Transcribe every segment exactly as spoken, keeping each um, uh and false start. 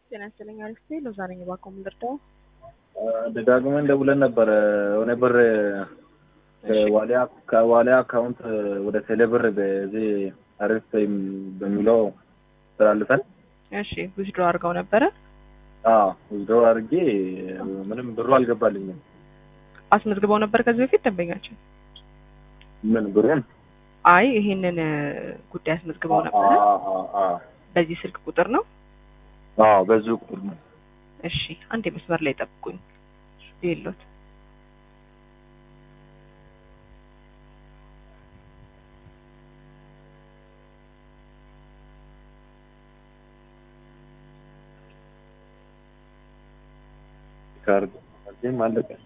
ጤና ይስጥልኝ አሪፍ ነኝ። ሎዛ ነኝ ባኮም ልርዳው። ደጋግመን ደውለን ነበር የሆነ ብር ከዋሊያ ከዋሊያ አካውንት ወደ ቴሌብር በዚህ አሪፍ በሚለው ተላልፈን እሺ ዊዝድሮ አድርገው ነበረ። አዎ ዊዝድሮ አድርጌ ምንም ብሩ አልገባልኝም። አስመዝግበው ነበር ከዚህ በፊት ደንበኛችን? ምን ብሩን? አይ ይሄንን ጉዳይ አስመዝግበው ነበር። አዎ አዎ በዚህ ስልክ ቁጥር ነው? አዎ በዚህ ቁጥር ነው። እሺ አንዴ መስመር ላይ ጠብቁኝ። ይልሎት ካርድ አዘኝ ማለት ነው።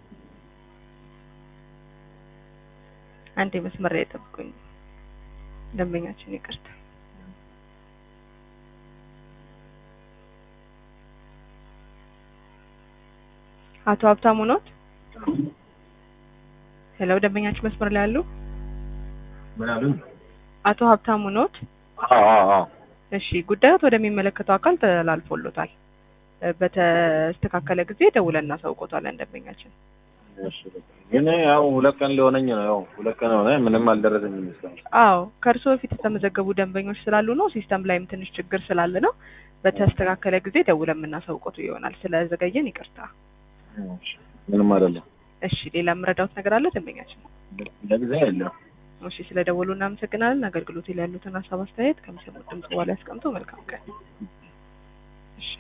አንዴ መስመር ላይ ጠብቁኝ። ደንበኛችን ይቅርታ። አቶ ሀብታሙ ኖት? ሄሎ ደንበኛችን መስመር ላይ አሉ? ምን አሉ? አቶ ሀብታሙ ኖት? አዎ አዎ እሺ ጉዳዩ ወደሚመለከተው አካል ተላልፎሎታል። በተስተካከለ ጊዜ ደውለን እናሳውቆታለን ደንበኛችን። እሺ ግን ያው ሁለት ቀን ሊሆነኝ ነው። ያው ሁለት ቀን ሆነ ምንም አልደረሰኝም ይመስላል። አዎ ከርሶ በፊት የተመዘገቡ ደንበኞች ስላሉ ነው። ሲስተም ላይም ትንሽ ችግር ስላለ ነው። በተስተካከለ ጊዜ ደውለን እናሳውቆቱ ይሆናል። ስለዘገየን ይቅርታ። እሺ ምንም አይደለም። እሺ ሌላ ምረዳውት ነገር አለ ደንበኛችን? ለጊዜ የለም። እሺ ስለደወሉ እናመሰግናለን። አገልግሎት ላይ ያሉትን ሀሳብ አስተያየት ከሚሰሙት ድምጽ በኋላ ያስቀምጡ። መልካም ቀን።